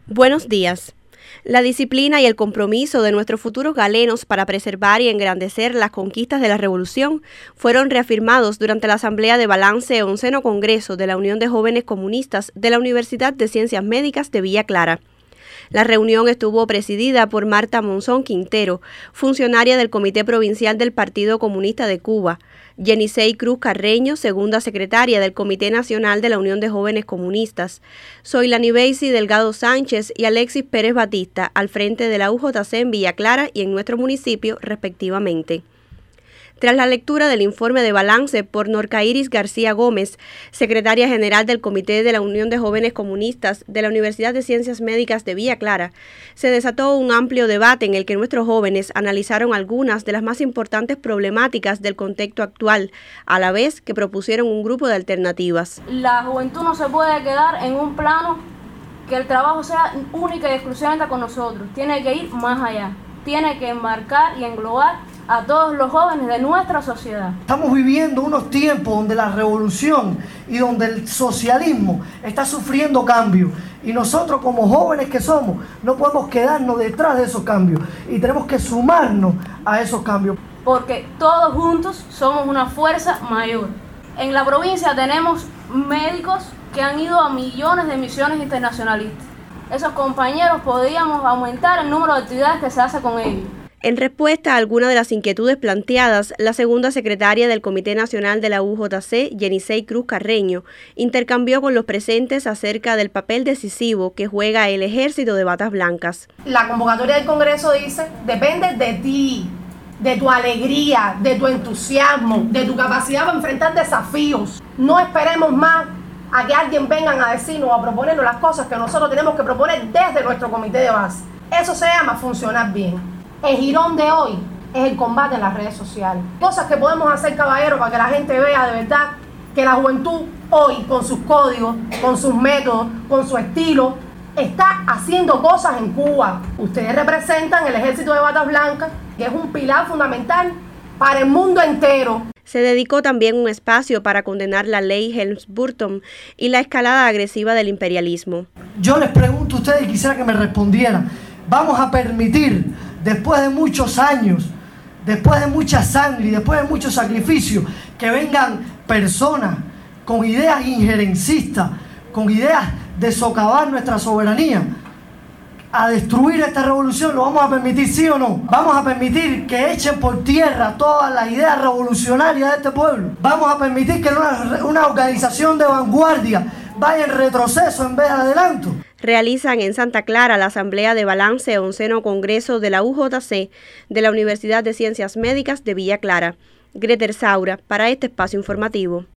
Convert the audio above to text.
Buenos días. La disciplina y el compromiso de nuestros futuros galenos para preservar y engrandecer las conquistas de la Revolución fueron reafirmados durante la Asamblea de Balance 11º Congreso de la Unión de Jóvenes Comunistas de la Universidad de Ciencias Médicas de Villa Clara. La reunión estuvo presidida por Marta Monzón Quintero, funcionaria del Comité Provincial del Partido Comunista de Cuba, Yenisei Cruz Carreño, segunda secretaria del Comité Nacional de la Unión de Jóvenes Comunistas, Zoilani Beissi Delgado Sánchez y Alexis Pérez Batista, al frente de la UJC en Villa Clara y en nuestro municipio, respectivamente. Tras la lectura del informe de balance por Norcairis García Gómez, secretaria general del Comité de la Unión de Jóvenes Comunistas de la Universidad de Ciencias Médicas de Villa Clara, se desató un amplio debate en el que nuestros jóvenes analizaron algunas de las más importantes problemáticas del contexto actual, a la vez que propusieron un grupo de alternativas. La juventud no se puede quedar en un plano que el trabajo sea única y exclusivamente con nosotros, tiene que ir más allá, tiene que enmarcar y englobar a todos los jóvenes de nuestra sociedad. Estamos viviendo unos tiempos donde la revolución y donde el socialismo está sufriendo cambios. Y nosotros como jóvenes que somos, no podemos quedarnos detrás de esos cambios. Y tenemos que sumarnos a esos cambios. Porque todos juntos somos una fuerza mayor. En la provincia tenemos médicos que han ido a millones de misiones internacionalistas. Esos compañeros podríamos aumentar el número de actividades que se hace con ellos. En respuesta a algunas de las inquietudes planteadas, la segunda secretaria del Comité Nacional de la UJC, Yenisei Cruz Carreño, intercambió con los presentes acerca del papel decisivo que juega el Ejército de Batas Blancas. La convocatoria del Congreso dice, depende de ti, de tu alegría, de tu entusiasmo, de tu capacidad para enfrentar desafíos. No esperemos más a que alguien venga a decirnos o a proponernos las cosas que nosotros tenemos que proponer desde nuestro comité de base. Eso se llama funcionar bien. El jirón de hoy es el combate en las redes sociales. Cosas que podemos hacer, caballeros, para que la gente vea de verdad que la juventud hoy, con sus códigos, con sus métodos, con su estilo, está haciendo cosas en Cuba. Ustedes representan el Ejército de Batas Blancas, que es un pilar fundamental para el mundo entero. Se dedicó también un espacio para condenar la ley Helms-Burton y la escalada agresiva del imperialismo. Yo les pregunto a ustedes y quisiera que me respondieran. ¿Vamos a permitir, después de muchos años, después de mucha sangre y después de mucho sacrificio, que vengan personas con ideas injerencistas, con ideas de socavar nuestra soberanía, a destruir esta revolución? ¿Lo vamos a permitir, sí o no? ¿Vamos a permitir que echen por tierra todas las ideas revolucionarias de este pueblo? ¿Vamos a permitir que una organización de vanguardia vaya en retroceso en vez de adelanto? Realizan en Santa Clara la Asamblea de Balance 11º Congreso de la UJC de la Universidad de Ciencias Médicas de Villa Clara. Greter Saura, para este espacio informativo.